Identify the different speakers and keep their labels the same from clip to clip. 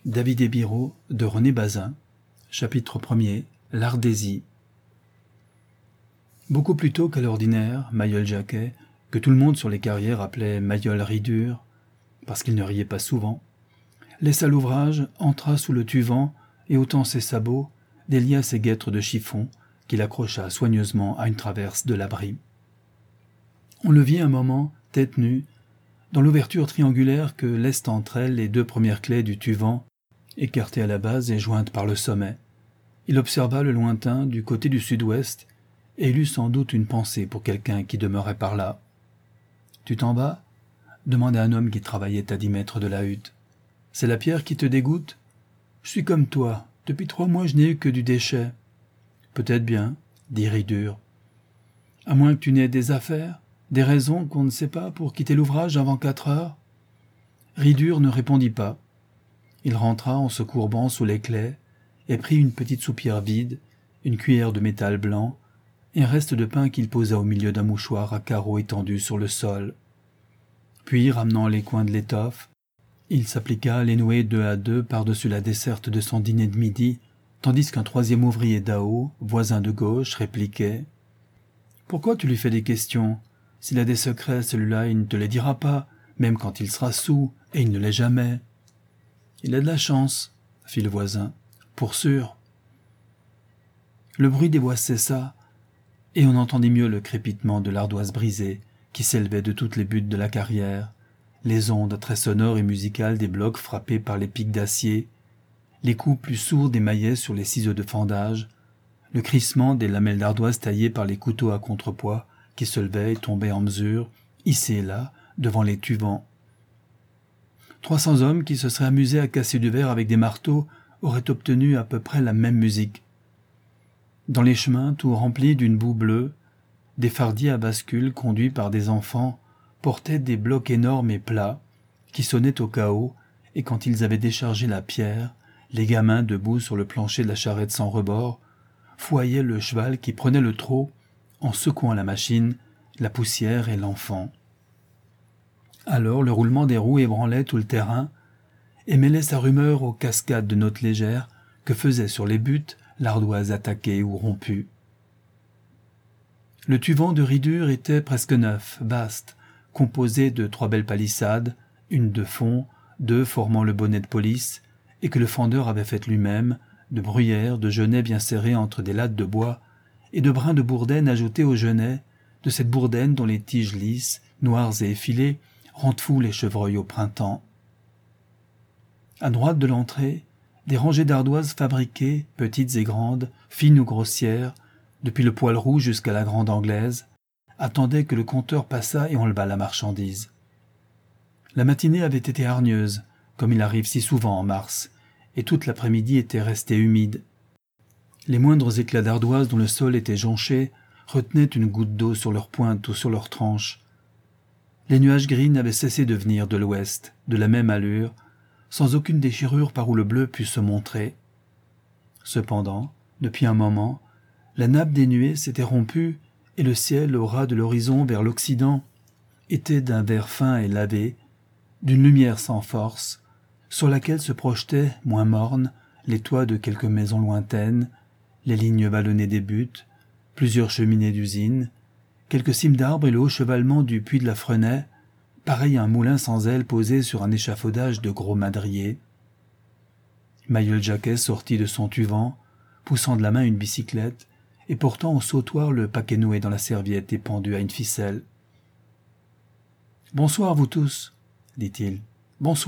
Speaker 1: David et Biro de René Bazin, chapitre 1er, l'Ardésie. Beaucoup plus tôt qu'à l'ordinaire, Mailleul Jacquet, que tout le monde sur les carrières appelait Mailleul Ridure, parce qu'il ne riait pas souvent, laissa l'ouvrage, entra sous le tuvent et ôtant ses sabots, délia ses guêtres de chiffon qu'il accrocha soigneusement à une traverse de l'abri. On le vit un moment, tête nue, dans l'ouverture triangulaire que laissent entre elles les deux premières clés du tuvent, écartées à la base et jointes par le sommet. Il observa le lointain du côté du sud-ouest et il eut sans doute une pensée pour quelqu'un qui demeurait par là. « Tu t'en vas » demanda un homme qui travaillait à 10 mètres de la hutte. « C'est la pierre qui te dégoûte ?»« Je suis comme toi. Depuis 3 mois, je n'ai eu que du déchet. »« Peut-être bien, » dit Ridure. « À moins que tu n'aies des affaires, des raisons qu'on ne sait pas pour quitter l'ouvrage avant 4 heures ?» Ridure ne répondit pas. Il rentra en se courbant sous les claies et prit une petite soupière vide, une cuillère de métal blanc et un reste de pain qu'il posa au milieu d'un mouchoir à carreaux étendu sur le sol. Puis, ramenant les coins de l'étoffe, il s'appliqua à les nouer 2 à 2 par-dessus la desserte de son dîner de midi, tandis qu'un 3e ouvrier d'Ao, voisin de gauche, répliquait « Pourquoi tu lui fais des questions ? S'il a des secrets, celui-là, il ne te les dira pas, même quand il sera saoul, et il ne l'est jamais. » « Il a de la chance, » fit le voisin, « pour sûr. » Le bruit des bois cessa, et on entendit mieux le crépitement de l'ardoise brisée qui s'élevait de toutes les buttes de la carrière, les ondes très sonores et musicales des blocs frappés par les pics d'acier, les coups plus sourds des maillets sur les ciseaux de fendage, le crissement des lamelles d'ardoise taillées par les couteaux à contrepoids qui se levaient et tombaient en mesure, ici et là, devant les tuvents. 300 hommes qui se seraient amusés à casser du verre avec des marteaux auraient obtenu à peu près la même musique. Dans les chemins tout remplis d'une boue bleue, des fardiers à bascule conduits par des enfants portaient des blocs énormes et plats qui sonnaient au chaos, et quand ils avaient déchargé la pierre, les gamins debout sur le plancher de la charrette sans rebord fouaillaient le cheval qui prenait le trot en secouant la machine, la poussière et l'enfant. Alors le roulement des roues ébranlait tout le terrain et mêlait sa rumeur aux cascades de notes légères que faisait sur les buttes l'ardoise attaquée ou rompue. Le tuvent de Ridure était presque neuf, vaste, composé de 3 belles palissades, une de fond, 2 formant le bonnet de police, et que le fendeur avait faite lui-même, de bruyères, de genêts bien serrés entre des lattes de bois, et de brins de bourdaine ajoutés aux genêts, de cette bourdaine dont les tiges lisses, noires et effilées, rendent fous les chevreuils au printemps. À droite de l'entrée, des rangées d'ardoises fabriquées, petites et grandes, fines ou grossières, depuis le poil rouge jusqu'à la grande anglaise, attendaient que le compteur passât et enlevât la marchandise. La matinée avait été hargneuse, comme il arrive si souvent en mars, et toute l'après-midi était restée humide. Les moindres éclats d'ardoise dont le sol était jonché retenaient une goutte d'eau sur leurs pointes ou sur leurs tranches. Les nuages gris n'avaient cessé de venir de l'ouest, de la même allure, sans aucune déchirure par où le bleu pût se montrer. Cependant, depuis un moment, la nappe des nuées s'était rompue et le ciel au ras de l'horizon vers l'occident était d'un vert fin et lavé, d'une lumière sans force, sur laquelle se projetaient, moins mornes, les toits de quelques maisons lointaines, les lignes vallonnées des buttes, plusieurs cheminées d'usines, quelques cimes d'arbres et le haut chevalement du puits de la Frenay, pareil à un moulin sans ailes posé sur un échafaudage de gros madriers. Mailleul Jacquet sortit de son tuvent, poussant de la main une bicyclette et portant au sautoir le paquet noué dans la serviette et pendu à une ficelle. « Bonsoir, vous tous, » dit-il. « Bonsoir. »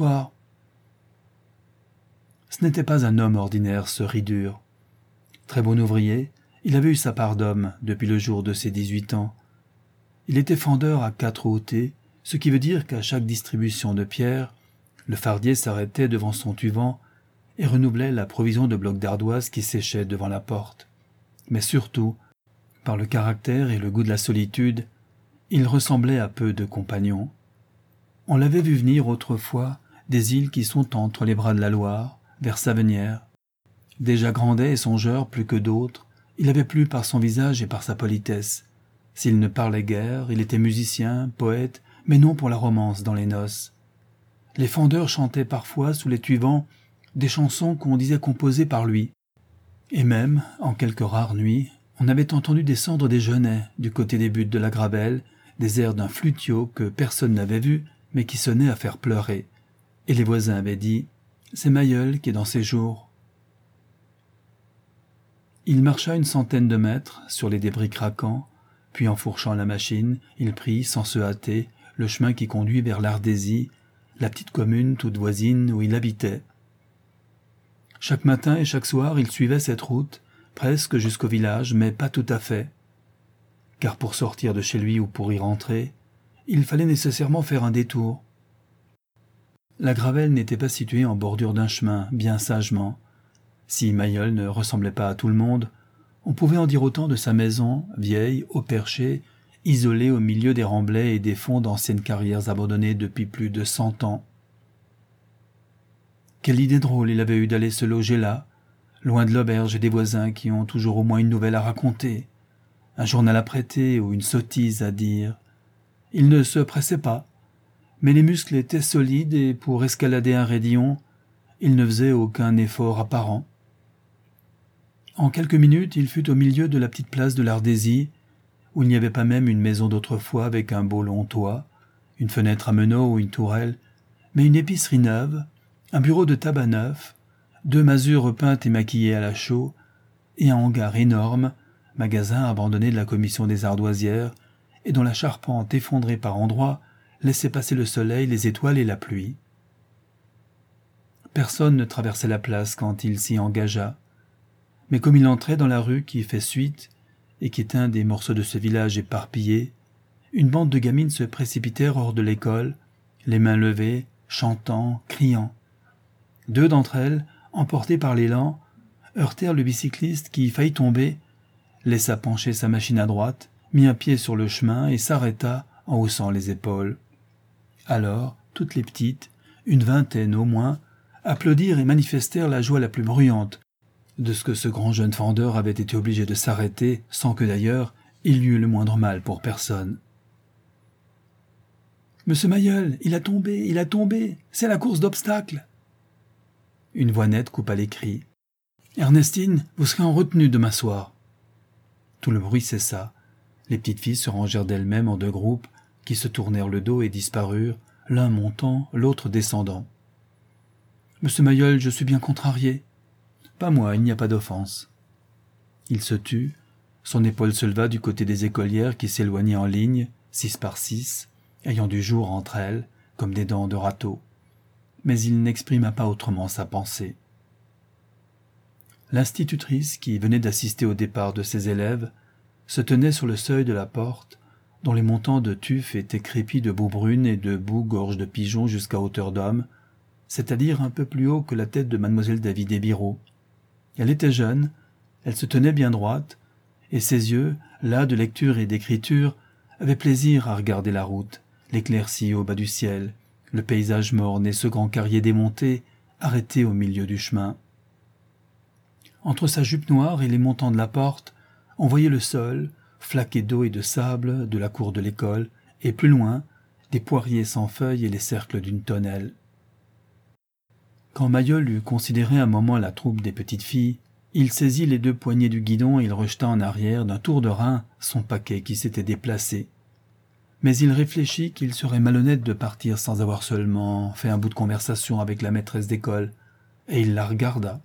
Speaker 1: Ce n'était pas un homme ordinaire, ce Ridure. Très bon ouvrier, il avait eu sa part d'homme depuis le jour de ses 18 ans. Il était fendeur à 4 ôtés, ce qui veut dire qu'à chaque distribution de pierres, le fardier s'arrêtait devant son tuvent et renouvelait la provision de blocs d'ardoise qui séchaient devant la porte. Mais surtout, par le caractère et le goût de la solitude, il ressemblait à peu de compagnons. On l'avait vu venir autrefois des îles qui sont entre les bras de la Loire, vers Savenière. Déjà grandet et songeur plus que d'autres, il avait plu par son visage et par sa politesse. S'il ne parlait guère, il était musicien, poète, mais non pour la romance dans les noces. Les fendeurs chantaient parfois sous les tuvents des chansons qu'on disait composées par lui. Et même, en quelques rares nuits, on avait entendu descendre des genêts du côté des buttes de la Gravelle, des airs d'un flutiot que personne n'avait vu, mais qui sonnait à faire pleurer. Et les voisins avaient dit « C'est Mailleul qui est dans ses jours ». Il marcha une centaine de mètres sur les débris craquants, puis enfourchant la machine, il prit, sans se hâter, le chemin qui conduit vers l'Ardésie, la petite commune toute voisine où il habitait. Chaque matin et chaque soir, il suivait cette route, presque jusqu'au village, mais pas tout à fait. Car pour sortir de chez lui ou pour y rentrer, il fallait nécessairement faire un détour. La Gravelle n'était pas située en bordure d'un chemin, bien sagement. Si Mailleul ne ressemblait pas à tout le monde, on pouvait en dire autant de sa maison, vieille, au perché, isolée au milieu des remblais et des fonds d'anciennes carrières abandonnées depuis plus de 100 ans. Quelle idée drôle il avait eue d'aller se loger là, loin de l'auberge et des voisins qui ont toujours au moins une nouvelle à raconter, un journal à prêter ou une sottise à dire. Il ne se pressait pas, mais les muscles étaient solides et pour escalader un raidillon, il ne faisait aucun effort apparent. En quelques minutes, il fut au milieu de la petite place de l'Ardésie, où il n'y avait pas même une maison d'autrefois avec un beau long toit, une fenêtre à meneaux ou une tourelle, mais une épicerie neuve, un bureau de tabac neuf, 2 masures peintes et maquillées à la chaux, et un hangar énorme, magasin abandonné de la commission des ardoisières, et dont la charpente effondrée par endroits laissait passer le soleil, les étoiles et la pluie. Personne ne traversait la place quand il s'y engagea, mais comme il entrait dans la rue qui fait suite, et qui est un des morceaux de ce village éparpillé, une bande de gamines se précipitèrent hors de l'école, les mains levées, chantant, criant. 2 d'entre elles, emportées par l'élan, heurtèrent le bicycliste qui faillit tomber, laissa pencher sa machine à droite, mit un pied sur le chemin et s'arrêta en haussant les épaules. Alors, toutes les petites, une vingtaine au moins, applaudirent et manifestèrent la joie la plus bruyante de ce que ce grand jeune fendeur avait été obligé de s'arrêter sans que d'ailleurs il y eût le moindre mal pour personne. « Monsieur Mailleul, il a tombé, c'est la course d'obstacles !» Une voix nette coupa les cris. « Ernestine, vous serez en retenue demain soir. » Tout le bruit cessa. Les petites filles se rangèrent d'elles-mêmes en 2 groupes qui se tournèrent le dos et disparurent, l'un montant, l'autre descendant. « Monsieur Mailleul, je suis bien contrarié. »« Pas moi, il n'y a pas d'offense. » Il se tut, son épaule se leva du côté des écolières qui s'éloignaient en ligne, 6 par 6, ayant du jour entre elles, comme des dents de râteau. Mais il n'exprima pas autrement sa pensée. L'institutrice, qui venait d'assister au départ de ses élèves, se tenait sur le seuil de la porte, dont les montants de tuf étaient crépis de boue brune et de boue gorge de pigeon jusqu'à hauteur d'homme, c'est-à-dire un peu plus haut que la tête de mademoiselle David et Biraud. Elle était jeune, elle se tenait bien droite, et ses yeux, las de lecture et d'écriture, avaient plaisir à regarder la route, l'éclaircie au bas du ciel, le paysage morne et ce grand carrier démonté, arrêté au milieu du chemin. Entre sa jupe noire et les montants de la porte, on voyait le sol, flaqué d'eau et de sable, de la cour de l'école, et plus loin, des poiriers sans feuilles et les cercles d'une tonnelle. Quand Mailleul eut considéré un moment la troupe des petites filles, il saisit les 2 poignées du guidon et il rejeta en arrière d'un tour de rein son paquet qui s'était déplacé. Mais il réfléchit qu'il serait malhonnête de partir sans avoir seulement fait un bout de conversation avec la maîtresse d'école, et il la regarda.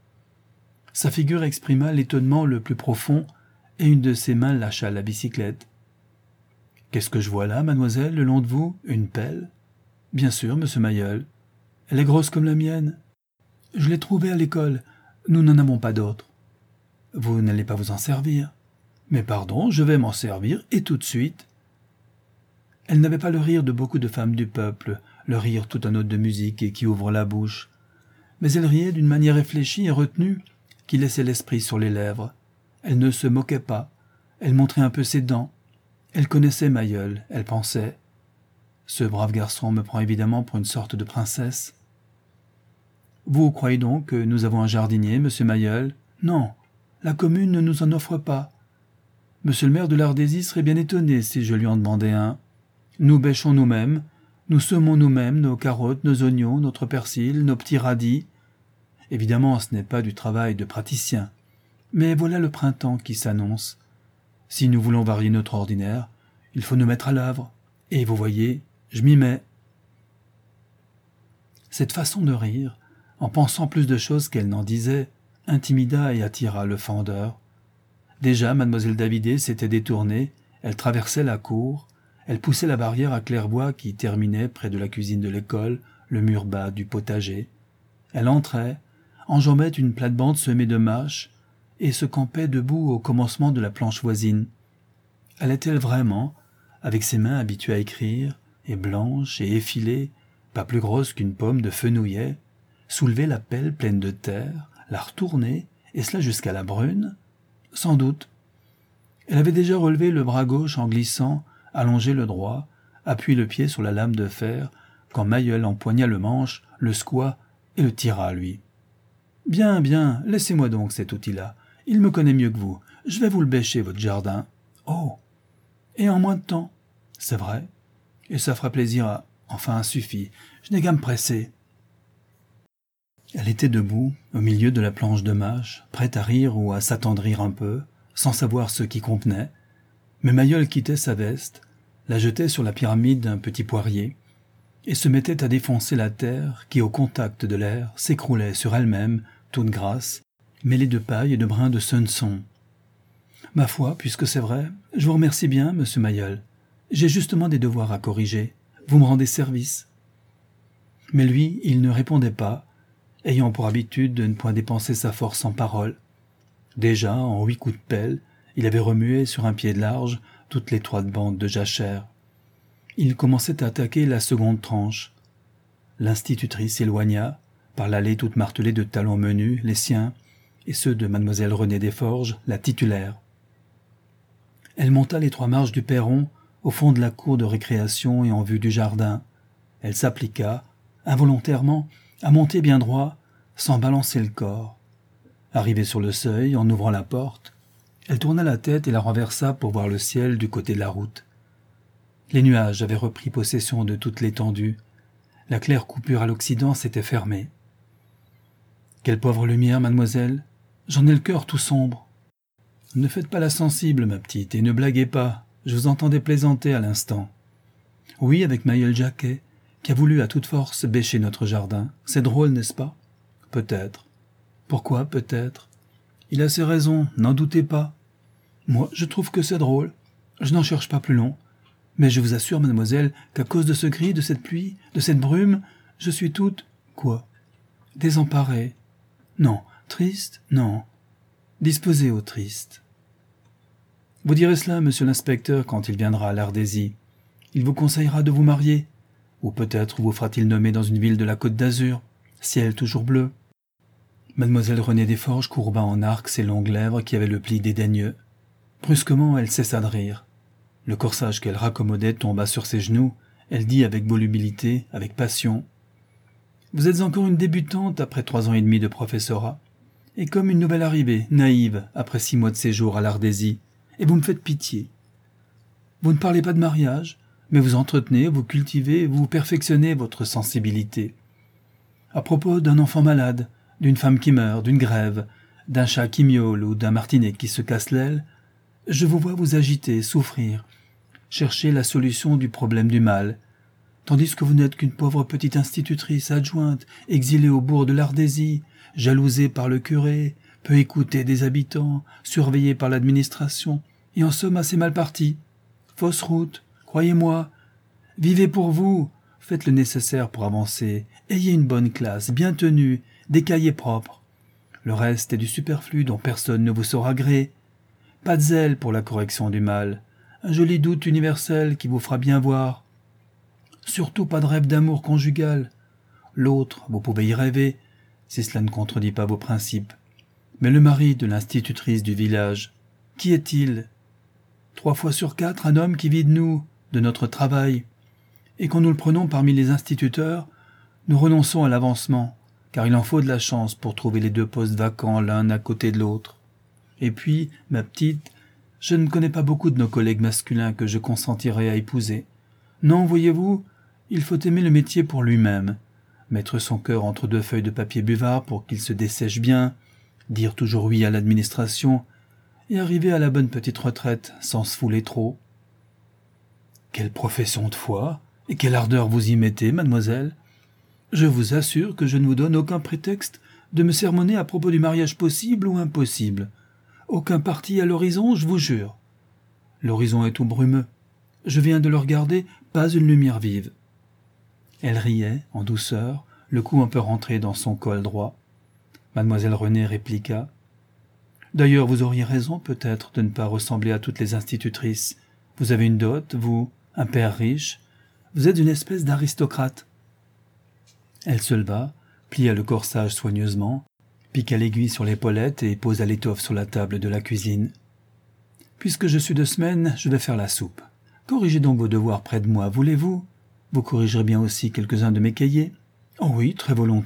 Speaker 1: Sa figure exprima l'étonnement le plus profond, et une de ses mains lâcha la bicyclette. « Qu'est-ce que je vois là, mademoiselle, le long de vous? Une pelle ?»« Bien sûr, monsieur Mailleul. Elle est grosse comme la mienne. Je l'ai trouvée à l'école. Nous n'en avons pas d'autre. »« Vous n'allez pas vous en servir. »« Mais pardon, je vais m'en servir, et tout de suite. » Elle n'avait pas le rire de beaucoup de femmes du peuple, le rire tout un autre de musique et qui ouvre la bouche. Mais elle riait d'une manière réfléchie et retenue qui laissait l'esprit sur les lèvres. Elle ne se moquait pas. Elle montrait un peu ses dents. Elle connaissait Mailleul, elle pensait. Ce brave garçon me prend évidemment pour une sorte de princesse. « Vous croyez donc que nous avons un jardinier, monsieur Mailleul ? Non, la commune ne nous en offre pas. Monsieur le maire de l'Ardésie serait bien étonné si je lui en demandais un. Nous bêchons nous-mêmes, nous semons nous-mêmes nos carottes, nos oignons, notre persil, nos petits radis. Évidemment, ce n'est pas du travail de praticien. Mais voilà le printemps qui s'annonce. Si nous voulons varier notre ordinaire, il faut nous mettre à l'œuvre. Et vous voyez, je m'y mets. » Cette façon de rire, en pensant plus de choses qu'elle n'en disait, intimida et attira le fendeur. Déjà, mademoiselle Davidet s'était détournée, elle traversait la cour, elle poussait la barrière à claire-voie qui terminait près de la cuisine de l'école, le mur bas du potager. Elle entrait, enjambait une plate-bande semée de mâches et se campait debout au commencement de la planche voisine. Allait-elle vraiment, avec ses mains habituées à écrire, et blanches et effilées, pas plus grosses qu'une pomme de fenouillet, soulever la pelle pleine de terre, la retourner, et cela jusqu'à la brune? Sans doute. Elle avait déjà relevé le bras gauche en glissant, allongé le droit, appuyé le pied sur la lame de fer, quand Mailleul empoigna le manche, le secoua et le tira à lui. « Bien, bien, laissez-moi donc cet outil-là. Il me connaît mieux que vous. Je vais vous le bêcher, votre jardin. »« Oh ! Et en moins de temps. C'est vrai. Et ça fera plaisir à... Enfin, suffit. Je n'ai qu'à me presser. » Elle était debout, au milieu de la planche de mâche, prête à rire ou à s'attendrir un peu, sans savoir ce qui contenait. Mais Mailleul quittait sa veste, la jetait sur la pyramide d'un petit poirier, et se mettait à défoncer la terre qui, au contact de l'air, s'écroulait sur elle-même, toute grasse, mêlée de paille et de brins de sunson. « Ma foi, puisque c'est vrai, je vous remercie bien, monsieur Mailleul. J'ai justement des devoirs à corriger. Vous me rendez service. » Mais lui, il ne répondait pas, ayant pour habitude de ne point dépenser sa force en paroles. Déjà, en 8 coups de pelle, il avait remué sur un pied de large toute l'étroite bande de jachère. Il commençait à attaquer la seconde tranche. L'institutrice s'éloigna, par l'allée toute martelée de talons menus, les siens, et ceux de mademoiselle Renée Desforges, la titulaire. Elle monta les 3 marches du perron, au fond de la cour de récréation et en vue du jardin. Elle s'appliqua, involontairement, à monter bien droit, sans balancer le corps. Arrivée sur le seuil, en ouvrant la porte, elle tourna la tête et la renversa pour voir le ciel du côté de la route. Les nuages avaient repris possession de toute l'étendue. La claire coupure à l'occident s'était fermée. « Quelle pauvre lumière, mademoiselle! J'en ai le cœur tout sombre. »« Ne faites pas la sensible, ma petite, et ne blaguez pas. Je vous entendais plaisanter à l'instant. »« Oui, avec Mailleul Jacquet, qui a voulu à toute force bêcher notre jardin. C'est drôle, n'est-ce pas ? » ?»« Peut-être. »« Pourquoi peut-être ? Il a ses raisons, n'en doutez pas. Moi, je trouve que c'est drôle. Je n'en cherche pas plus long. Mais je vous assure, mademoiselle, qu'à cause de ce gris, de cette pluie, de cette brume, je suis toute... Quoi ? Désemparée. Non. Triste ? Non. Disposée au triste. Vous direz cela, monsieur l'inspecteur, quand il viendra à l'Ardésie. Il vous conseillera de vous marier. Ou peut-être vous fera-t-il nommer dans une ville de la Côte d'Azur, ciel toujours bleu. Mademoiselle Renée Desforges courba en arc ses longues lèvres qui avaient le pli dédaigneux. Brusquement, elle cessa de rire. Le corsage qu'elle raccommodait tomba sur ses genoux. Elle dit avec volubilité, avec passion. « Vous êtes encore une débutante après 3 ans et demi de professorat, et comme une nouvelle arrivée, naïve, après 6 mois de séjour à l'Ardésie, et vous me faites pitié. Vous ne parlez pas de mariage, mais vous entretenez, vous cultivez, vous perfectionnez votre sensibilité. À propos d'un enfant malade, d'une femme qui meurt, d'une grève, d'un chat qui miaule ou d'un martinet qui se casse l'aile, je vous vois vous agiter, souffrir, chercher la solution du problème du mal, tandis que vous n'êtes qu'une pauvre petite institutrice adjointe, exilée au bourg de l'Ardésie, jalousée par le curé, peu écoutée des habitants, surveillée par l'administration, et en somme assez mal partie. Fausse route, croyez-moi. Vivez pour vous, faites le nécessaire pour avancer, ayez une bonne classe, bien tenue, des cahiers propres. Le reste est du superflu dont personne ne vous saura gré. Pas de zèle pour la correction du mal, un joli doute universel qui vous fera bien voir. Surtout pas de rêve d'amour conjugal. L'autre, vous pouvez y rêver, si cela ne contredit pas vos principes. Mais le mari de l'institutrice du village, qui est-il ? 3 fois sur 4, un homme qui vit de nous, de notre travail. Et quand nous le prenons parmi les instituteurs, nous renonçons à l'avancement, car il en faut de la chance pour trouver les 2 postes vacants l'un à côté de l'autre. Et puis, ma petite, je ne connais pas beaucoup de nos collègues masculins que je consentirais à épouser. Non, voyez-vous, il faut aimer le métier pour lui-même. mettre son cœur entre deux feuilles de papier buvard pour qu'il se dessèche bien, dire toujours oui à l'administration, et arriver à la bonne petite retraite sans se fouler trop. Quelle profession de foi, et quelle ardeur vous y mettez, mademoiselle. Je vous assure que je ne vous donne aucun prétexte de me sermonner à propos du mariage possible ou impossible. Aucun parti à l'horizon, je vous jure. L'horizon est tout brumeux. Je viens de le regarder, pas une lumière vive. Elle riait, en douceur, le cou un peu rentré dans son col droit. Mademoiselle Renée répliqua. « D'ailleurs, vous auriez raison, peut-être, de ne pas ressembler à toutes les institutrices. Vous avez une dot, vous, un père riche. Vous êtes une espèce d'aristocrate. » Elle se leva, plia le corsage soigneusement, piqua l'aiguille sur l'épaulette et posa l'étoffe sur la table de la cuisine. « Puisque je suis de semaine, je vais faire la soupe. Corrigez donc vos devoirs près de moi, voulez-vous? Vous corrigerez bien aussi quelques-uns de mes cahiers? »« Oh oui, très volontiers. »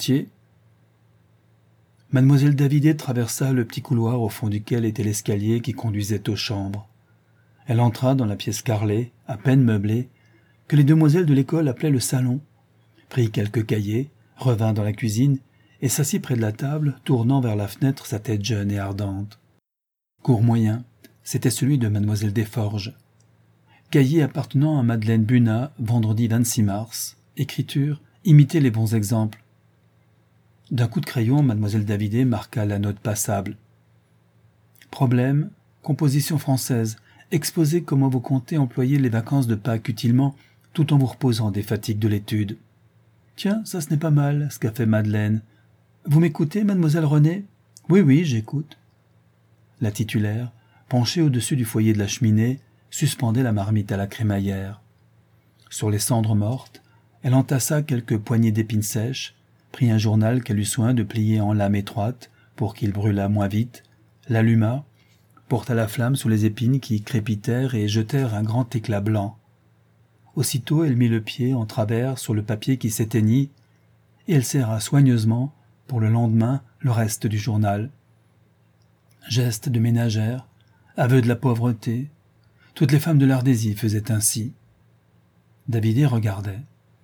Speaker 1: Mademoiselle Davidet traversa le petit couloir au fond duquel était l'escalier qui conduisait aux chambres. Elle entra dans la pièce carrelée, à peine meublée, que les demoiselles de l'école appelaient le salon, prit quelques cahiers, revint dans la cuisine et s'assit près de la table, tournant vers la fenêtre sa tête jeune et ardente. Cours moyen, c'était celui de mademoiselle Desforges. Cahier appartenant à Madeleine Bunat, vendredi 26 mars. Écriture, imitez les bons exemples. D'un coup de crayon, mademoiselle Davidet marqua la note passable. Problème, composition française. Exposez comment vous comptez employer les vacances de Pâques utilement, tout en vous reposant des fatigues de l'étude. Tiens, ça ce n'est pas mal, ce qu'a fait Madeleine. Vous m'écoutez, mademoiselle Renée? Oui, oui, j'écoute. La titulaire, penchée au-dessus du foyer de la cheminée, suspendait la marmite à la crémaillère. Sur les cendres mortes, elle entassa quelques poignées d'épines sèches, prit un journal qu'elle eut soin de plier en lame étroite pour qu'il brûlât moins vite, l'alluma, porta la flamme sous les épines qui crépitèrent et jetèrent un grand éclat blanc. Aussitôt elle mit le pied en travers sur le papier qui s'éteignit, et elle serra soigneusement, pour le lendemain, le reste du journal. Geste de ménagère, aveu de la pauvreté, toutes les femmes de l'Ardésie faisaient ainsi. Davidet regardait.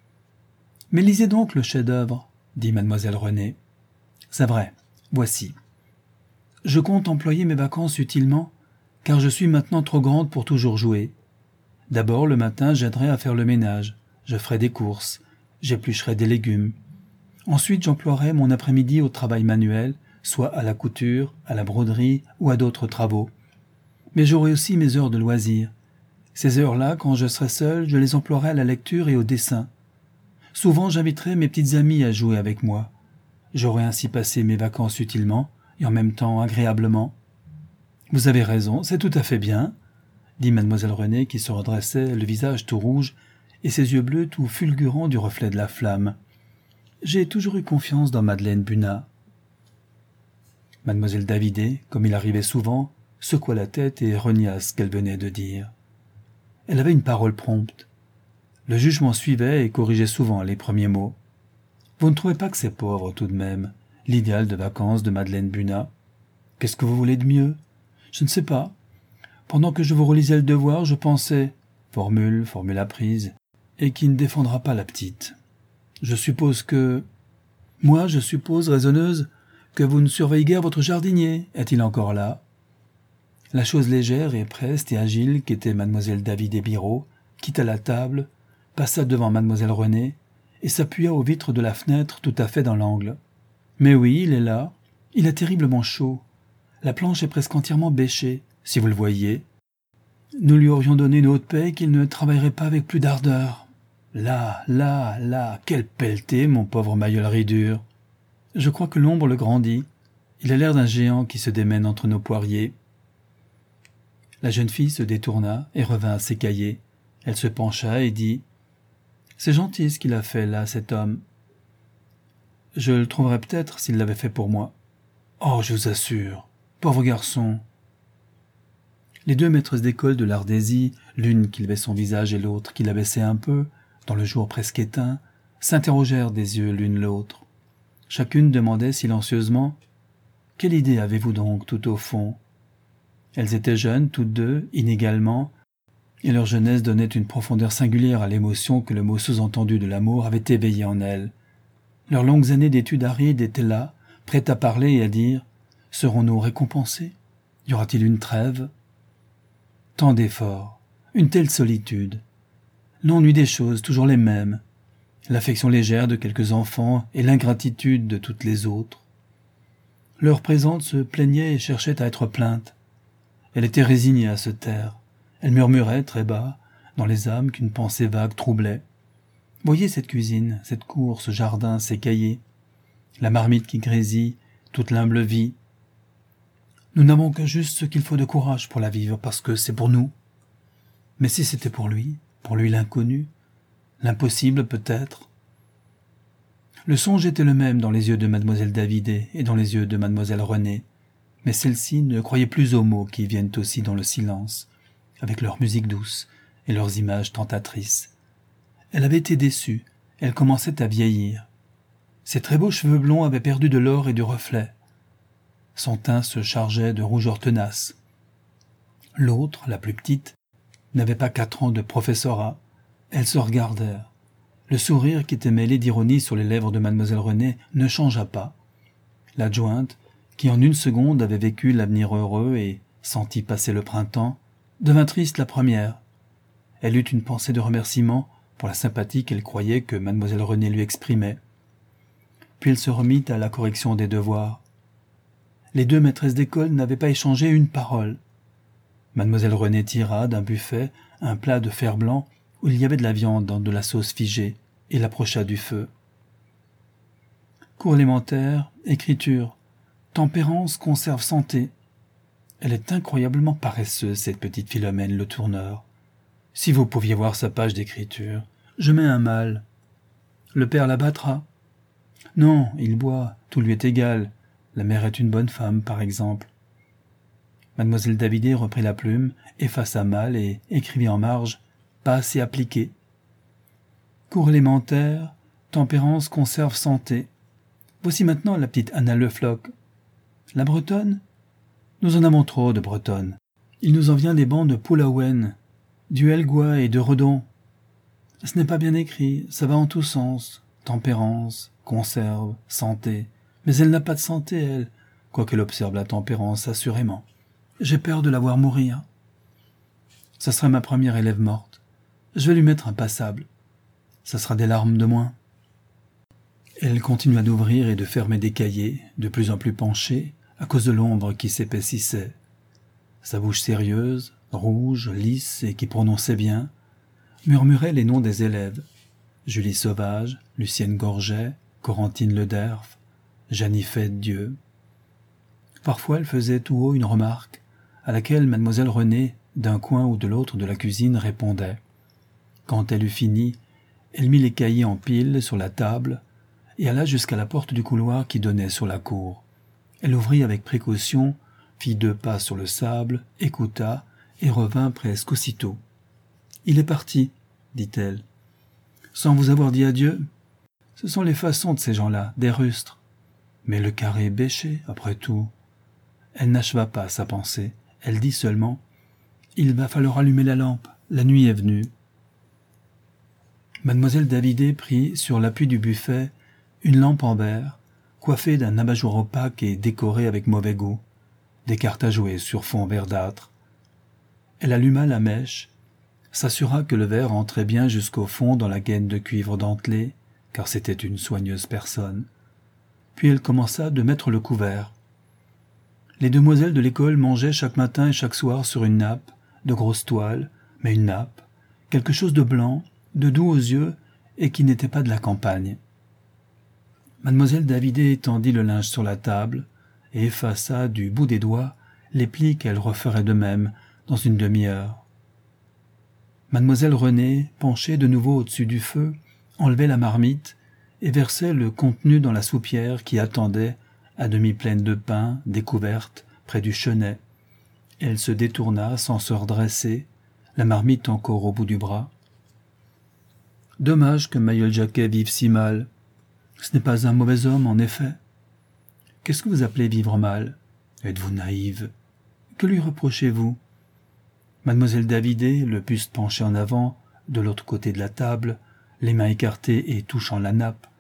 Speaker 1: « Mais lisez donc le chef-d'œuvre, » dit mademoiselle Renée. « C'est vrai, voici. Je compte employer mes vacances utilement, car je suis maintenant trop grande pour toujours jouer. D'abord, le matin, j'aiderai à faire le ménage, je ferai des courses, j'éplucherai des légumes. Ensuite, j'emploierai mon après-midi au travail manuel, soit à la couture, à la broderie ou à d'autres travaux. Mais j'aurai aussi mes heures de loisirs. Ces heures-là, quand je serai seule, je les emploierai à la lecture et au dessin. Souvent, j'inviterai mes petites amies à jouer avec moi. J'aurai ainsi passé mes vacances utilement et en même temps agréablement. Vous avez raison, c'est tout à fait bien, dit mademoiselle Renée qui se redressait, le visage tout rouge et ses yeux bleus tout fulgurants du reflet de la flamme. J'ai toujours eu confiance dans Madeleine Bunat. Mademoiselle Davidet, comme il arrivait souvent, secoua la tête et renia ce qu'elle venait de dire. Elle avait une parole prompte. Le jugement suivait et corrigeait souvent les premiers mots. Vous ne trouvez pas que c'est pauvre tout de même, l'idéal de vacances de Madeleine Bunat? Qu'est-ce que vous voulez de mieux? Je ne sais pas. Pendant que je vous relisais le devoir, je pensais, formule apprise, et qui ne défendra pas la petite. Je suppose que... Moi, je suppose, raisonneuse, que vous ne surveillez guère votre jardinier. Est-il encore là? La chose légère et preste et agile qu'était mademoiselle Davidet Birot quitta la table, passa devant mademoiselle Renée et s'appuya aux vitres de la fenêtre tout à fait dans l'angle. Mais oui, il est là. Il a terriblement chaud. La planche est presque entièrement bêchée, si vous le voyiez. Nous lui aurions donné une haute paie qu'il ne travaillerait pas avec plus d'ardeur. Là, quelle pelletée, mon pauvre Mayol Ridure. Je crois que l'ombre le grandit. Il a l'air d'un géant qui se démène entre nos poiriers. La jeune fille se détourna et revint à ses cahiers. Elle se pencha et dit « C'est gentil ce qu'il a fait là, cet homme. Je le trouverais peut-être s'il l'avait fait pour moi. Oh, je vous assure, pauvre garçon. » Les deux maîtresses d'école de l'Ardésie, l'une qui levait son visage et l'autre qui l'abaissait un peu, dans le jour presque éteint, s'interrogèrent des yeux l'une l'autre. Chacune demandait silencieusement « Quelle idée avez-vous donc tout au fond ?» Elles étaient jeunes, toutes deux, inégalement, et leur jeunesse donnait une profondeur singulière à l'émotion que le mot sous-entendu de l'amour avait éveillée en elles. Leurs longues années d'études arides étaient là, prêtes à parler et à dire « Serons-nous récompensés ? Y aura-t-il une trêve ?» Tant d'efforts, une telle solitude, l'ennui des choses toujours les mêmes, l'affection légère de quelques enfants et l'ingratitude de toutes les autres. L'heure présente se plaignait et cherchait à être plainte. Elle était résignée à se taire. Elle murmurait très bas, dans les âmes qu'une pensée vague troublait. Voyez cette cuisine, cette cour, ce jardin, ces cahiers, la marmite qui grésille, toute l'humble vie. Nous n'avons que juste ce qu'il faut de courage pour la vivre, parce que c'est pour nous. Mais si c'était pour lui l'inconnu, l'impossible peut-être. Le songe était le même dans les yeux de mademoiselle Davidé et dans les yeux de mademoiselle Renée, mais celle-ci ne croyait plus aux mots qui viennent aussi dans le silence, avec leur musique douce et leurs images tentatrices. Elle avait été déçue, elle commençait à vieillir. Ses très beaux cheveux blonds avaient perdu de l'or et du reflet. Son teint se chargeait de rougeur tenace. L'autre, la plus petite, n'avait pas 4 ans de professorat. Elles se regardèrent. Le sourire qui était mêlé d'ironie sur les lèvres de mademoiselle Renée ne changea pas. L'adjointe, qui en une seconde avait vécu l'avenir heureux et senti passer le printemps, devint triste la première. Elle eut une pensée de remerciement pour la sympathie qu'elle croyait que mademoiselle Renée lui exprimait. Puis elle se remit à la correction des devoirs. Les 2 maîtresses d'école n'avaient pas échangé une parole. Mademoiselle Renée tira d'un buffet un plat de fer-blanc où il y avait de la viande dans de la sauce figée et l'approcha du feu. Cours élémentaire, écriture, tempérance conserve santé. Elle est incroyablement paresseuse, cette petite Philomène Le Tourneur. Si vous pouviez voir sa page d'écriture, je mets un mal. Le père la battra. Non, il boit, tout lui est égal. La mère est une bonne femme, par exemple. Mademoiselle Davidé reprit la plume, effaça mal et écrivit en marge « Pas assez appliqué ». Cours élémentaire, tempérance conserve santé. Voici maintenant la petite Anna Le Floch. La bretonne ? Nous en avons trop de bretonnes. Il nous en vient des bancs de Pulaouen, du Helgois et de Redon. Ce n'est pas bien écrit, ça va en tous sens. Tempérance, conserve, santé. Mais elle n'a pas de santé, elle, quoiqu'elle observe la tempérance assurément. J'ai peur de la voir mourir. Ça sera ma première élève morte. Je vais lui mettre un passable. Ça sera des larmes de moins. Elle continua d'ouvrir et de fermer des cahiers, de plus en plus penchée, à cause de l'ombre qui s'épaississait. Sa bouche sérieuse, rouge, lisse et qui prononçait bien, murmurait les noms des élèves. Julie Sauvage, Lucienne Gorget, Corentine Lederf, Janifet Dieu. Parfois elle faisait tout haut une remarque, à laquelle mademoiselle Renée, d'un coin ou de l'autre de la cuisine, répondait. Quand elle eut fini, elle mit les cahiers en pile sur la table et alla jusqu'à la porte du couloir qui donnait sur la cour. Elle ouvrit avec précaution, fit 2 pas sur le sable, écouta et revint presque aussitôt. « Il est parti, dit-elle. Sans vous avoir dit adieu. Ce sont les façons de ces gens-là, des rustres. Mais le carré est bêché, après tout. » Elle n'acheva pas sa pensée. Elle dit seulement « Il va falloir allumer la lampe. La nuit est venue. » Mademoiselle Davidé prit, sur l'appui du buffet, une lampe en verre, coiffée d'un abat-jour opaque et décorée avec mauvais goût, des cartes à jouer sur fond verdâtre. Elle alluma la mèche, s'assura que le verre entrait bien jusqu'au fond dans la gaine de cuivre dentelée, car c'était une soigneuse personne. Puis elle commença de mettre le couvert. Les demoiselles de l'école mangeaient chaque matin et chaque soir sur une nappe, de grosse toile, mais une nappe, quelque chose de blanc, de doux aux yeux et qui n'était pas de la campagne. Mademoiselle Davidé étendit le linge sur la table et effaça du bout des doigts les plis qu'elle referait de même dans une demi-heure. Mademoiselle Renée, penchée de nouveau au-dessus du feu, enlevait la marmite et versait le contenu dans la soupière qui attendait, à demi pleine de pain, découverte, près du chenet. Elle se détourna sans se redresser, la marmite encore au bout du bras. Dommage que Mayol Jacquet vive si mal. Ce n'est pas un mauvais homme, en effet. Qu'est-ce que vous appelez vivre mal? Êtes-vous naïve? Que lui reprochez-vous? Mademoiselle Davidé, le buste penché en avant, de l'autre côté de la table, les mains écartées et touchant la nappe,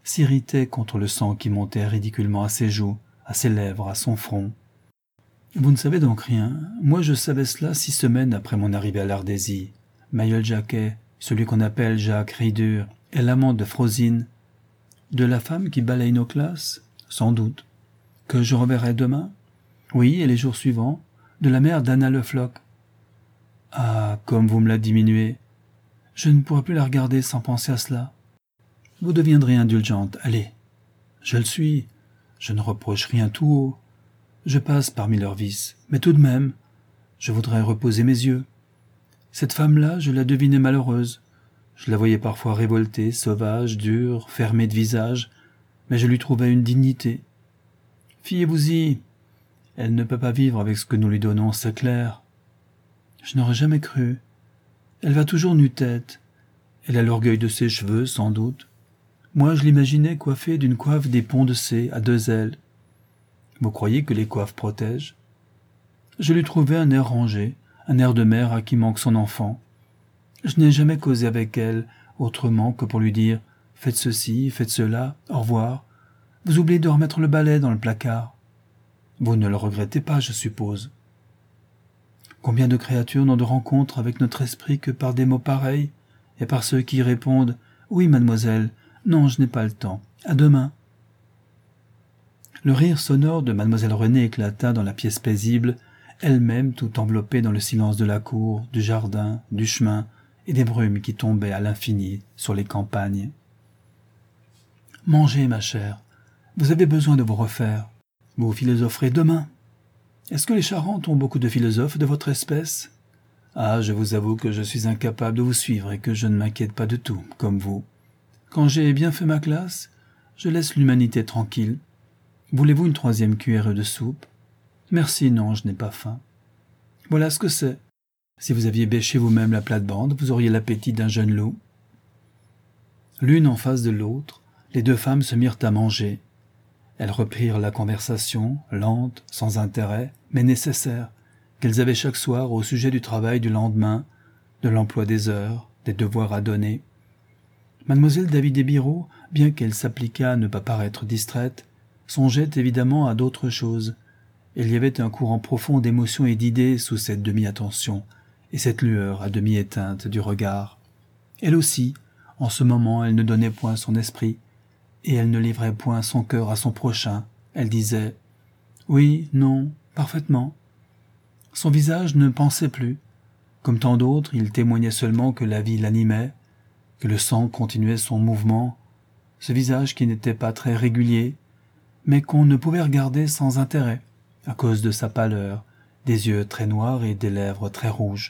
Speaker 1: s'irritait contre le sang qui montait ridiculement à ses joues, à ses lèvres, à son front. Vous ne savez donc rien. Moi je savais cela 6 semaines après mon arrivée à l'Ardésie. Mayol Jacquet, celui qu'on appelle Jacques Ridure, est l'amant de Frosine. De la femme qui balaye nos classes? Sans doute. Que je reverrai demain? Oui, et les jours suivants? De la mère d'Anna Le Floch. Ah, comme vous me la diminuez. Je ne pourrai plus la regarder sans penser à cela. Vous deviendrez indulgente, allez. Je le suis. Je ne reproche rien tout haut. Je passe parmi leurs vices, mais tout de même, je voudrais reposer mes yeux. Cette femme-là, je la devinais malheureuse. Je la voyais parfois révoltée, sauvage, dure, fermée de visage, mais je lui trouvais une dignité. Fiez-vous-y. Elle ne peut pas vivre avec ce que nous lui donnons, c'est clair. Je n'aurais jamais cru. Elle va toujours nu-tête. Elle a l'orgueil de ses cheveux, sans doute. Moi, je l'imaginais coiffée d'une coiffe des Ponts de C à 2 ailes. Vous croyez que les coiffes protègent? Je lui trouvais un air rangé, un air de mère à qui manque son enfant. Je n'ai jamais causé avec elle autrement que pour lui dire « Faites ceci, faites cela, au revoir. Vous oubliez de remettre le balai dans le placard. » Vous ne le regrettez pas, je suppose. Combien de créatures n'ont de rencontre avec notre esprit que par des mots pareils, et par ceux qui répondent « Oui, mademoiselle, non, je n'ai pas le temps, à demain. » Le rire sonore de mademoiselle Renée éclata dans la pièce paisible, elle-même tout enveloppée dans le silence de la cour, du jardin, du chemin et des brumes qui tombaient à l'infini sur les campagnes. « Mangez, ma chère, vous avez besoin de vous refaire. Vous philosopherez demain. Est-ce que les Charentes ont beaucoup de philosophes de votre espèce? Ah, je vous avoue que je suis incapable de vous suivre et que je ne m'inquiète pas de tout, comme vous. Quand j'ai bien fait ma classe, je laisse l'humanité tranquille. Voulez-vous une 3e cuillerée de soupe? Merci, non, je n'ai pas faim. Voilà ce que c'est. Si vous aviez bêché vous-même la plate-bande, vous auriez l'appétit d'un jeune loup. » L'une en face de l'autre, les 2 femmes se mirent à manger. Elles reprirent la conversation, lente, sans intérêt, mais nécessaire, qu'elles avaient chaque soir au sujet du travail du lendemain, de l'emploi des heures, des devoirs à donner. Mademoiselle David Biraud, bien qu'elle s'appliquât à ne pas paraître distraite, songeait évidemment à d'autres choses. Il y avait un courant profond d'émotions et d'idées sous cette demi-attention, et cette lueur à demi éteinte du regard. Elle aussi, en ce moment, elle ne donnait point son esprit, et elle ne livrait point son cœur à son prochain. Elle disait « Oui, non, parfaitement ». Son visage ne pensait plus. Comme tant d'autres, il témoignait seulement que la vie l'animait, que le sang continuait son mouvement, ce visage qui n'était pas très régulier, mais qu'on ne pouvait regarder sans intérêt, à cause de sa pâleur, des yeux très noirs et des lèvres très rouges.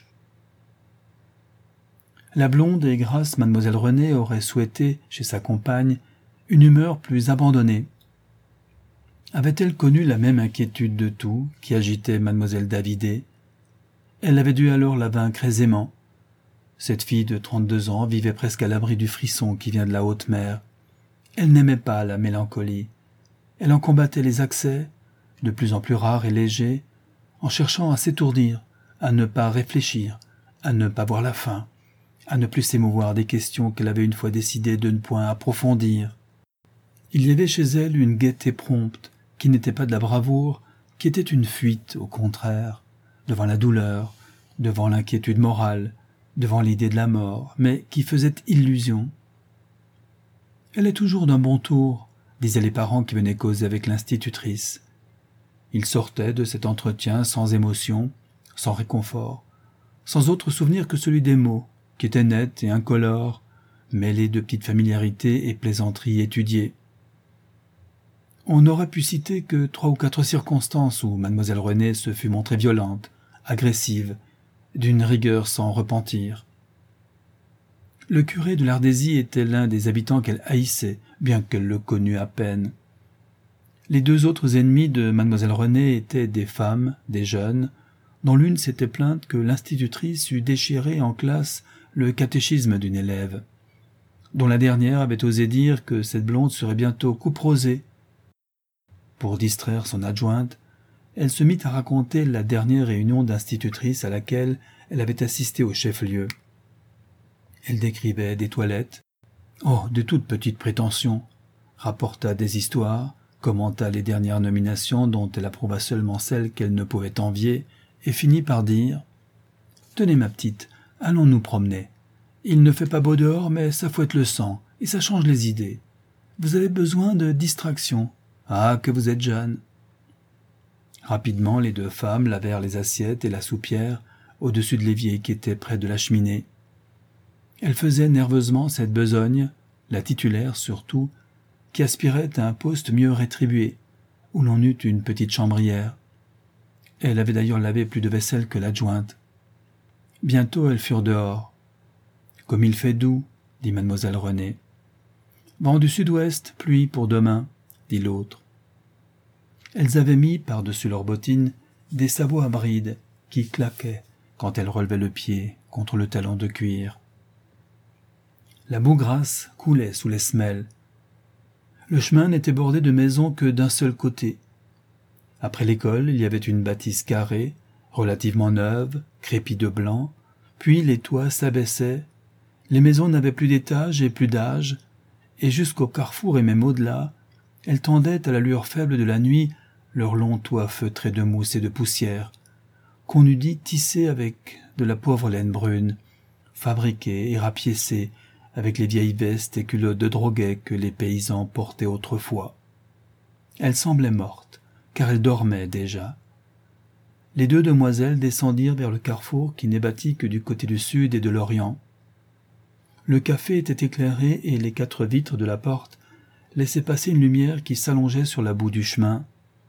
Speaker 1: La blonde et grasse mademoiselle Renée aurait souhaité, chez sa compagne, une humeur plus abandonnée. Avait-elle connu la même inquiétude de tout qui agitait mademoiselle Davidé? Elle avait dû alors la vaincre aisément. Cette fille de 32 ans vivait presque à l'abri du frisson qui vient de la haute mer. Elle n'aimait pas la mélancolie. Elle en combattait les accès, de plus en plus rares et légers, en cherchant à s'étourdir, à ne pas réfléchir, à ne pas voir la fin, à ne plus s'émouvoir des questions qu'elle avait une fois décidé de ne point approfondir. Il y avait chez elle une gaieté prompte, qui n'était pas de la bravoure, qui était une fuite, au contraire, devant la douleur, devant l'inquiétude morale, devant l'idée de la mort, mais qui faisait illusion. « Elle est toujours d'un bon tour », disaient les parents qui venaient causer avec l'institutrice. Ils sortaient de cet entretien sans émotion, sans réconfort, sans autre souvenir que celui des mots, qui étaient nets et incolores, mêlés de petites familiarités et plaisanteries étudiées. On n'aurait pu citer que 3 ou 4 circonstances où mademoiselle Renée se fut montrée violente, agressive, d'une rigueur sans repentir. Le curé de l'Ardésie était l'un des habitants qu'elle haïssait, bien qu'elle le connût à peine. Les 2 autres ennemis de mademoiselle Renée étaient des femmes, des jeunes, dont l'une s'était plainte que l'institutrice eût déchiré en classe le catéchisme d'une élève, dont la dernière avait osé dire que cette blonde serait bientôt couperosée. Pour distraire son adjointe, elle se mit à raconter la dernière réunion d'institutrices à laquelle elle avait assisté au chef-lieu. Elle décrivait des toilettes, oh, de toutes petites prétentions, rapporta des histoires, commenta les dernières nominations dont elle approuva seulement celles qu'elle ne pouvait envier, et finit par dire « Tenez ma petite, allons nous promener. Il ne fait pas beau dehors, mais ça fouette le sang, et ça change les idées. Vous avez besoin de distraction. Ah, que vous êtes jeune !» Rapidement, les deux femmes lavèrent les assiettes et la soupière au-dessus de l'évier qui était près de la cheminée. Elles faisaient nerveusement cette besogne, la titulaire surtout, qui aspirait à un poste mieux rétribué, où l'on eût une petite chambrière. Elle avait d'ailleurs lavé plus de vaisselle que l'adjointe. Bientôt elles furent dehors. « Comme il fait doux, » dit mademoiselle Renée. « Vent du sud-ouest, pluie pour demain, » dit l'autre. Elles avaient mis par-dessus leurs bottines des sabots à brides qui claquaient quand elles relevaient le pied contre le talon de cuir. La boue grasse coulait sous les semelles. Le chemin n'était bordé de maisons que d'un seul côté. Après l'école, il y avait une bâtisse carrée, relativement neuve, crépie de blanc, puis les toits s'abaissaient, les maisons n'avaient plus d'étage et plus d'âge, et jusqu'au carrefour et même au-delà, elles tendaient à l'allure faible de la nuit leurs longs toits feutrés de mousse et de poussière, qu'on eût dit tissés avec de la pauvre laine brune, fabriqués et rapiécés avec les vieilles vestes et culottes de droguet que les paysans portaient autrefois. Elles semblaient mortes, car elles dormaient déjà. Les deux demoiselles descendirent vers le carrefour qui n'est bâti que du côté du sud et de l'orient. Le café était éclairé et les 4 vitres de la porte laissaient passer une lumière qui s'allongeait sur la boue du chemin.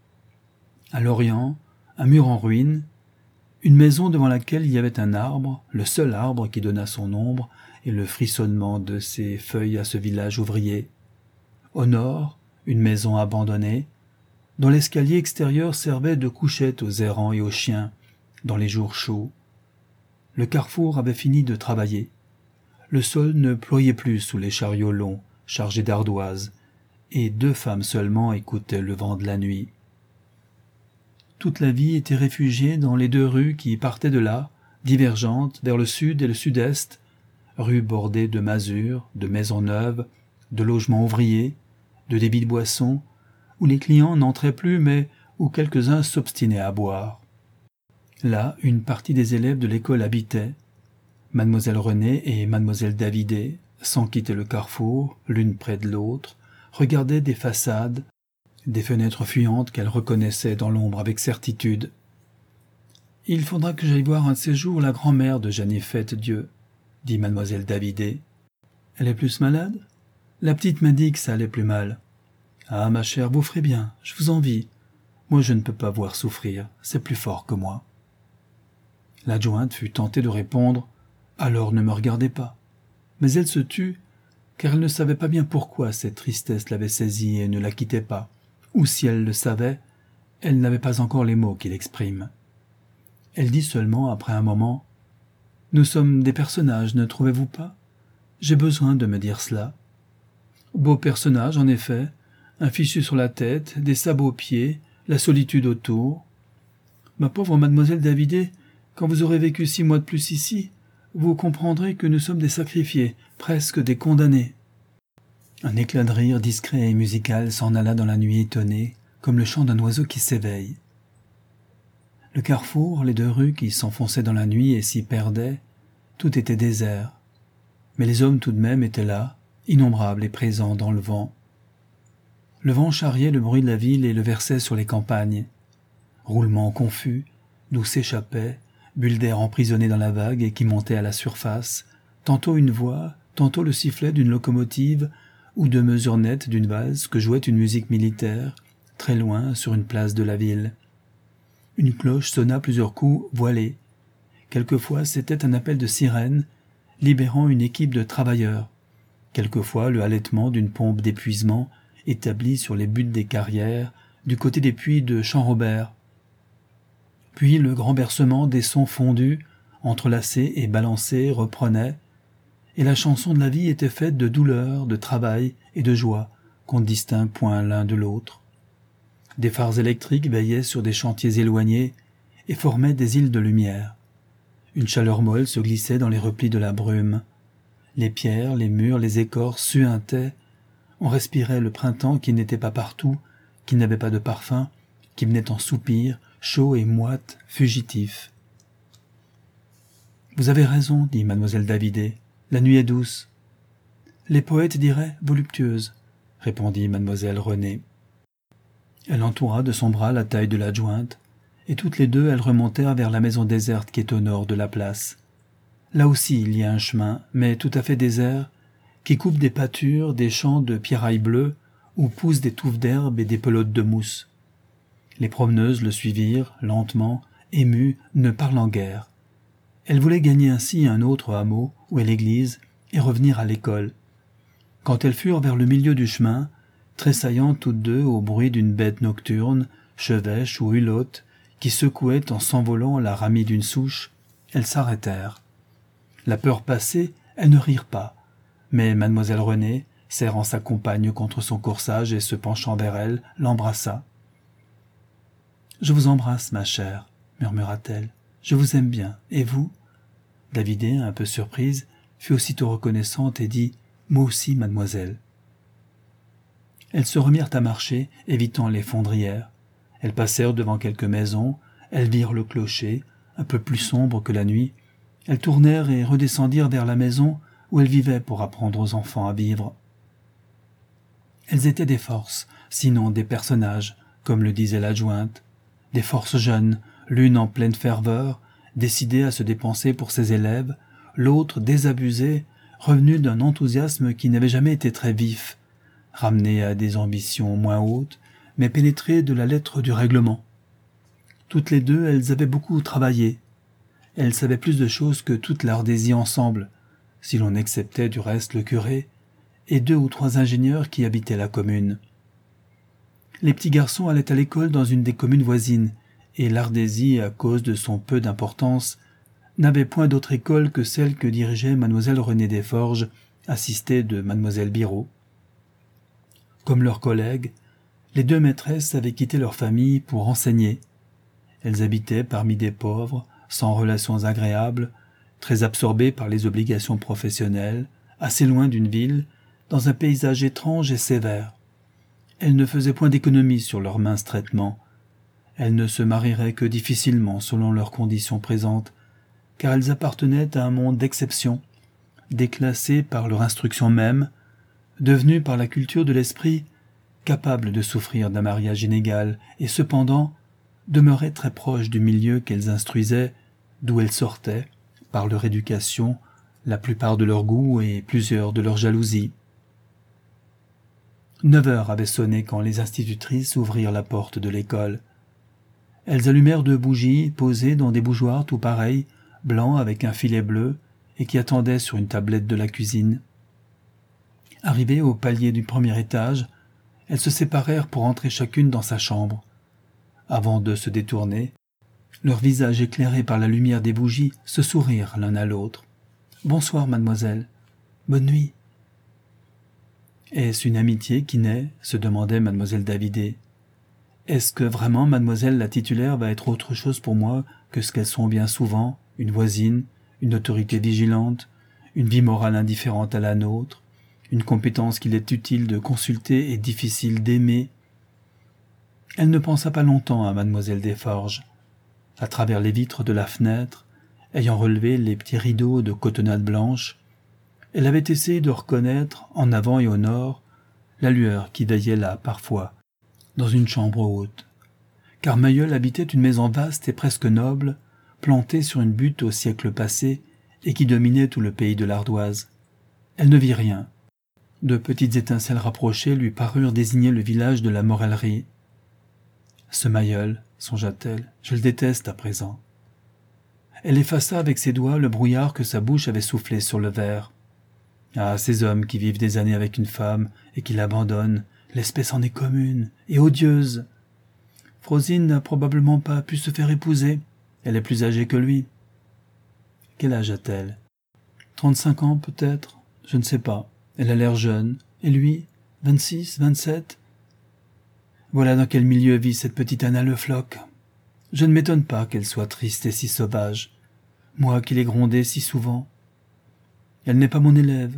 Speaker 1: À l'orient, un mur en ruine, une maison devant laquelle il y avait un arbre, le seul arbre qui donnât son ombre et le frissonnement de ses feuilles à ce village ouvrier. Au nord, une maison abandonnée, dont l'escalier extérieur servait de couchette aux errants et aux chiens, dans les jours chauds. Le carrefour avait fini de travailler. Le sol ne ployait plus sous les chariots longs, chargés d'ardoises, et 2 femmes seulement écoutaient le vent de la nuit. Toute la vie était réfugiée dans les 2 rues qui partaient de là, divergentes vers le sud et le sud-est, rues bordées de masures, de maisons neuves, de logements ouvriers, de débits de boissons, où les clients n'entraient plus mais où quelques-uns s'obstinaient à boire. Là, une partie des élèves de l'école habitaient. Mademoiselle Renée et mademoiselle Davidet, sans quitter le carrefour, l'une près de l'autre, regardaient des façades, des fenêtres fuyantes qu'elles reconnaissaient dans l'ombre avec certitude. « Il faudra que j'aille voir un de ces jours la grand-mère de Jeannie Fête-Dieu, » dit mademoiselle Davidet. « Elle est plus malade ? La petite m'a dit que ça allait plus mal. »« Ah, ma chère, vous ferez bien, je vous envie. Moi, je ne peux pas voir souffrir, c'est plus fort que moi. » L'adjointe fut tentée de répondre « Alors ne me regardez pas ». Mais elle se tut, car elle ne savait pas bien pourquoi cette tristesse l'avait saisie et ne la quittait pas, ou si elle le savait, elle n'avait pas encore les mots qui l'expriment. Elle dit seulement, après un moment, « Nous sommes des personnages, ne trouvez-vous pas ? J'ai besoin de me dire cela. » Beau personnage, en effet, un fichu sur la tête, des sabots aux pieds, la solitude autour. Ma pauvre mademoiselle Davidet, quand vous aurez vécu 6 mois de plus ici, vous comprendrez que nous sommes des sacrifiés, presque des condamnés. » Un éclat de rire discret et musical s'en alla dans la nuit étonnée, comme le chant d'un oiseau qui s'éveille. Le carrefour, les 2 rues qui s'enfonçaient dans la nuit et s'y perdaient, tout était désert. Mais les hommes tout de même étaient là, innombrables et présents dans le vent. Le vent charriait le bruit de la ville et le versait sur les campagnes. Roulements confus, d'où s'échappaient, bulles d'air emprisonnées dans la vague et qui montaient à la surface, tantôt une voix, tantôt le sifflet d'une locomotive ou 2 mesures nettes d'une valse que jouait une musique militaire, très loin sur une place de la ville. Une cloche sonna plusieurs coups voilés. Quelquefois c'était un appel de sirène, libérant une équipe de travailleurs. Quelquefois le halètement d'une pompe d'épuisement établie sur les buttes des carrières, du côté des puits de Champ-Robert. Puis le grand bercement des sons fondus, entrelacés et balancés, reprenait, et la chanson de la vie était faite de douleur, de travail et de joie qu'on ne distingue point l'un de l'autre. Des phares électriques veillaient sur des chantiers éloignés et formaient des îles de lumière. Une chaleur molle se glissait dans les replis de la brume. Les pierres, les murs, les écorces suintaient, On respirait le printemps qui n'était pas partout, qui n'avait pas de parfum, qui venait en soupirs, chaud et moite, fugitif. « Vous avez raison, dit mademoiselle Davidet, la nuit est douce. »« Les poètes diraient voluptueuse, » répondit mademoiselle Renée. Elle entoura de son bras la taille de l'adjointe, et toutes les deux elles remontèrent vers la maison déserte qui est au nord de la place. Là aussi il y a un chemin, mais tout à fait désert, qui coupe des pâtures, des champs de pierrailles bleues, où poussent des touffes d'herbe et des pelotes de mousse. Les promeneuses le suivirent, lentement, émues, ne parlant guère. Elle voulait gagner ainsi un autre hameau, où est l'église, et revenir à l'école. Quand elles furent vers le milieu du chemin, tressaillant toutes deux au bruit d'une bête nocturne, chevêche ou hulotte, qui secouait en s'envolant la ramie d'une souche, elles s'arrêtèrent. La peur passée, elles ne rirent pas, mais mademoiselle Renée, serrant sa compagne contre son corsage et se penchant vers elle, l'embrassa. « Je vous embrasse, ma chère, » murmura-t-elle. « Je vous aime bien, et vous ?» Davidet, un peu surprise, fut aussitôt reconnaissante et dit « Moi aussi, mademoiselle. » Elles se remirent à marcher, évitant les fondrières. Elles passèrent devant quelques maisons, elles virent le clocher, un peu plus sombre que la nuit. Elles tournèrent et redescendirent vers la maison où elles vivaient pour apprendre aux enfants à vivre. Elles étaient des forces, sinon des personnages, comme le disait l'adjointe, des forces jeunes, l'une en pleine ferveur, décidée à se dépenser pour ses élèves, l'autre désabusée, revenue d'un enthousiasme qui n'avait jamais été très vif, ramenée à des ambitions moins hautes, mais pénétrée de la lettre du règlement. Toutes les deux, elles avaient beaucoup travaillé. Elles savaient plus de choses que toute l'Ardésie ensemble, si l'on exceptait du reste le curé, et 2 ou 3 ingénieurs qui habitaient la commune. Les petits garçons allaient à l'école dans une des communes voisines, et l'Ardésie, à cause de son peu d'importance, n'avait point d'autre école que celle que dirigeait mademoiselle Renée Desforges, assistée de mademoiselle Biraud. Comme leurs collègues, les 2 maîtresses avaient quitté leur famille pour enseigner. Elles habitaient parmi des pauvres, sans relations agréables, très absorbées par les obligations professionnelles, assez loin d'une ville, dans un paysage étrange et sévère. Elles ne faisaient point d'économie sur leurs minces traitements. Elles ne se marieraient que difficilement selon leurs conditions présentes, car elles appartenaient à un monde d'exception, déclassé par leur instruction même, devenu par la culture de l'esprit capable de souffrir d'un mariage inégal et cependant demeuraient très proches du milieu qu'elles instruisaient, d'où elles sortaient, par leur éducation, la plupart de leurs goûts et plusieurs de leurs jalousies. 9 heures avaient sonné quand les institutrices ouvrirent la porte de l'école. Elles allumèrent 2 bougies posées dans des bougeoirs tout pareils, blancs avec un filet bleu, et qui attendaient sur une tablette de la cuisine. Arrivées au palier du premier étage, elles se séparèrent pour entrer chacune dans sa chambre. Avant de se détourner, leurs visages éclairés par la lumière des bougies se sourirent l'un à l'autre. « Bonsoir, mademoiselle. Bonne nuit. » Est-ce une amitié qui naît ? Se demandait mademoiselle Davidet. Est-ce que vraiment mademoiselle la titulaire va être autre chose pour moi que ce qu'elles sont bien souvent, une voisine, une autorité vigilante, une vie morale indifférente à la nôtre, une compétence qu'il est utile de consulter et difficile d'aimer ? Elle ne pensa pas longtemps à mademoiselle Desforges. À travers les vitres de la fenêtre, ayant relevé les petits rideaux de cotonnade blanche, elle avait essayé de reconnaître, en avant et au nord, la lueur qui veillait là, parfois, dans une chambre haute. Car Mailleul habitait une maison vaste et presque noble, plantée sur une butte au siècle passé et qui dominait tout le pays de l'Ardoise. Elle ne vit rien. De petites étincelles rapprochées lui parurent désigner le village de la Morellerie. « Ce Mailleul, songea-t-elle, je le déteste à présent. » Elle effaça avec ses doigts le brouillard que sa bouche avait soufflé sur le verre. Ah, ces hommes qui vivent des années avec une femme et qui l'abandonnent, l'espèce en est commune et odieuse. Frosine n'a probablement pas pu se faire épouser, elle est plus âgée que lui. Quel âge a-t-elle ? 35 ans peut-être, je ne sais pas, elle a l'air jeune, et lui, 26, 27 ? Voilà dans quel milieu vit cette petite Anna Le Floch. Je ne m'étonne pas qu'elle soit triste et si sauvage, moi qui l'ai grondée si souvent. Elle n'est pas mon élève,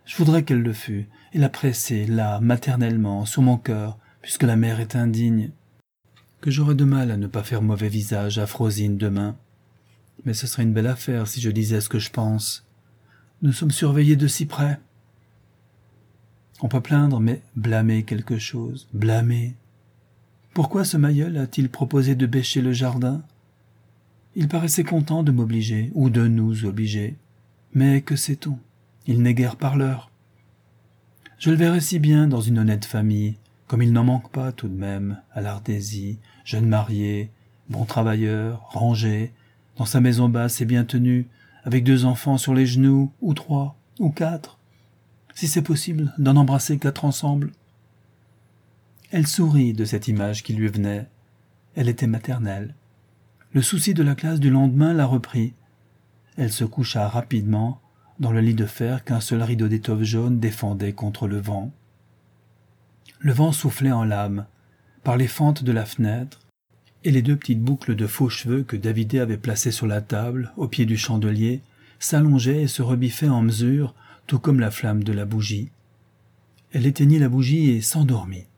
Speaker 1: Je voudrais qu'elle le fût, et la presser, là, maternellement, sur mon cœur, puisque la mère est indigne. Que j'aurais de mal à ne pas faire mauvais visage à Frosine demain. Mais ce serait une belle affaire si je disais ce que je pense. Nous sommes surveillés de si près. On peut plaindre, mais blâmer quelque chose, blâmer. Pourquoi ce Mailleul a-t-il proposé de bêcher le jardin? Il paraissait content de m'obliger, ou de nous obliger. Mais que sait-on? Il n'est guère parleur. Je le verrais si bien dans une honnête famille, comme il n'en manque pas tout de même, à l'Ardésie, jeune marié, bon travailleur, rangé, dans sa maison basse et bien tenue, avec 2 enfants sur les genoux, ou 3, ou 4, si c'est possible d'en embrasser 4 ensemble. Elle sourit de cette image qui lui venait. Elle était maternelle. Le souci de la classe du lendemain la reprit. Elle se coucha rapidement dans le lit de fer qu'un seul rideau d'étoffe jaune défendait contre le vent. Le vent soufflait en lames, par les fentes de la fenêtre, et les 2 petites boucles de faux cheveux que Davidé avait placées sur la table, au pied du chandelier, s'allongeaient et se rebiffaient en mesure, tout comme la flamme de la bougie. Elle éteignit la bougie et s'endormit.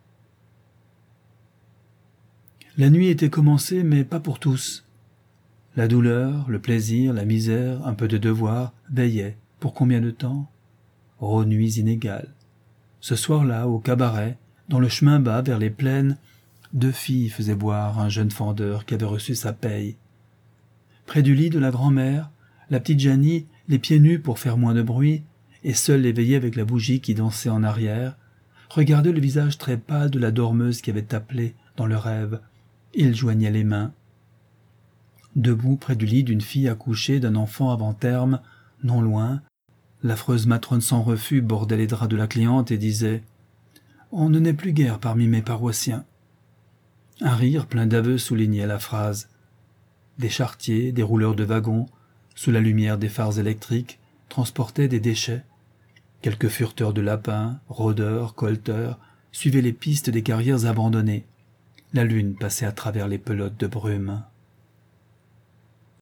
Speaker 1: La nuit était commencée, mais pas pour tous. La douleur, le plaisir, la misère, un peu de devoir, veillaient. Pour combien de temps? Oh, nuits inégales. Ce soir-là, au cabaret, dans le chemin bas vers les plaines, 2 filles faisaient boire un jeune fendeur qui avait reçu sa paye. Près du lit de la grand-mère, la petite Janie, les pieds nus pour faire moins de bruit, et seule éveillée avec la bougie qui dansait en arrière, regardait le visage très pâle de la dormeuse qui avait appelé dans le rêve. Il joignait les mains. Debout près du lit d'une fille accouchée d'un enfant avant terme, non loin, l'affreuse matrone sans refus bordait les draps de la cliente et disait « On ne naît plus guère parmi mes paroissiens ». Un rire plein d'aveux soulignait la phrase. Des charretiers, des rouleurs de wagons, sous la lumière des phares électriques, transportaient des déchets. Quelques fureteurs de lapins, rôdeurs, colteurs, suivaient les pistes des carrières abandonnées. La lune passait à travers les pelotes de brume.